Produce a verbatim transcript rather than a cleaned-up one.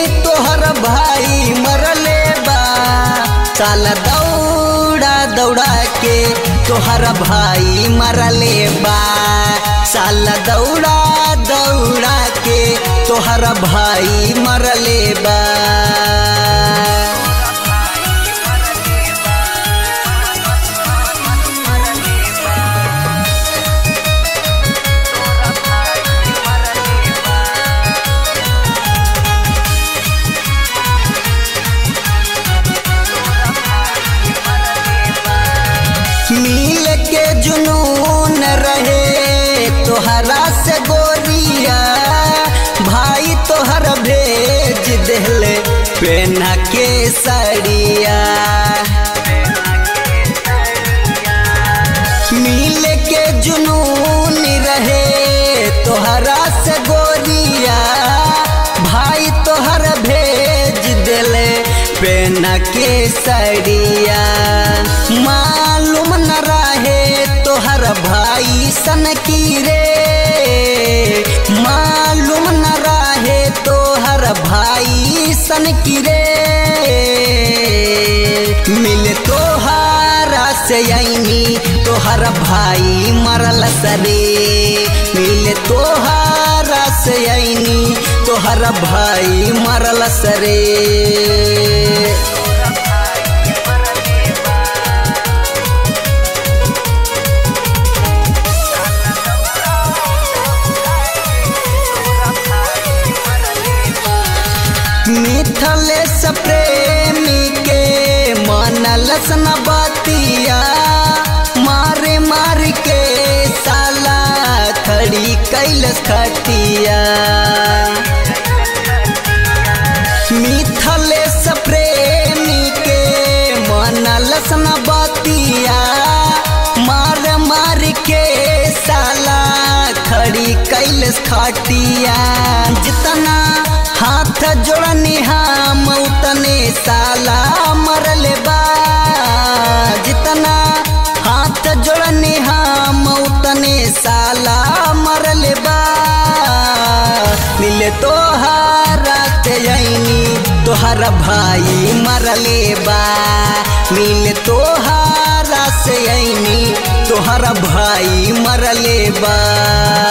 तोहर भाई मरले बा। साला दौड़ा दौड़ा के तोहर भाई मरले बा। साला दौड़ा दौड़ा के तोहर भाई मरले बा। मिल के जुनून रहे तोहरा से गोरिया, भाई तोहर भेज देले पेना के सड़िया। मिल के जुनून रहे तोहरा से गोरिया, भाई तोहर भेज देले पेना के सड़िया। मालूम न रहे तोहर भाई सन की रे, मालूम न रहे तोहर भाई सन की रे। मिल तोहरा से आईनी तोहर भाई मरल सरे। मिल तोहरा से आईनी तोहर भाई मरल सरे। मिथलेश प्रेमी के मनलस न बतिया, मारे मार के साला खड़ी कैलस खटिया। मिथलेश प्रेमी के मनलस न बतिया, मार मार के साला खड़ी कैलस खटिया। जितना हाथ जोड़नी हम उतने साला मरले बा। जितना हाथ जोड़नी हम उतने साला मरले बा। मिले तोहरा से आईनी तोहर भाई मरले बा। मिले तोहरा से आईनी तोहर भाई मरले बा।